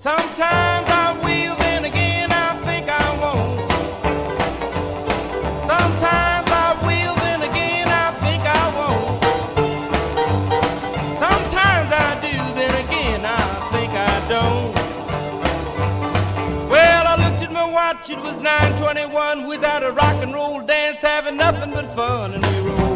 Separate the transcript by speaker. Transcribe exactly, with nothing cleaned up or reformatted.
Speaker 1: Sometimes I will, then again I think I won't. Sometimes I will, then again I think I won't. Sometimes I do, then again I think I don't. Well, I looked at my watch, it was nine twenty-one. We was at a rock and roll dance, having nothing but fun, and we rolled.